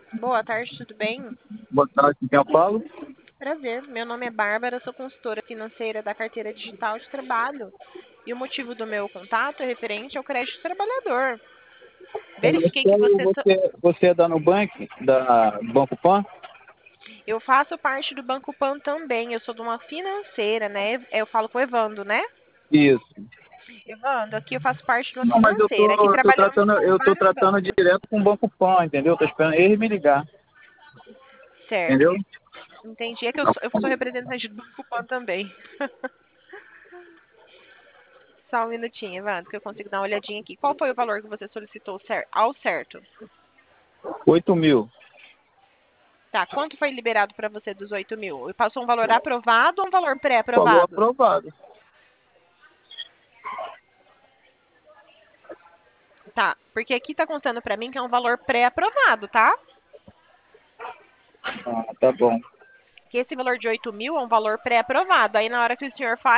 Boa tarde, tudo bem? Boa tarde, quem eu falo? Prazer, meu nome é Bárbara, sou consultora financeira da Carteira Digital de Trabalho. E o motivo do meu contato é referente ao crédito trabalhador. Verifiquei que Você é da Nubank, da Banco Pan? eu faço parte do Banco Pan também, eu sou de uma financeira, né? Eu falo com o Evando, né? Isso. Evando, aqui eu faço parte de uma Não, mas financeira. Aqui trabalhamos com eu tô vários tratando bancos. direto com o Banco Pan, entendeu? Tô esperando ele me ligar, Certo, entendeu? entendi. É que eu sou representante do Banco Pan também. Só um minutinho, Evandro, que eu consigo dar uma olhadinha aqui. Qual foi o valor que você solicitou ao certo? 8.000. Tá, quanto foi liberado para você dos 8.000? Passou um valor aprovado ou um valor Falou pré-aprovado? aprovado. Tá, porque aqui tá contando para mim que é um valor pré-aprovado, tá? Ah, tá bom. Que esse valor de 8.000 é um valor pré-aprovado. Aí na hora que o senhor faz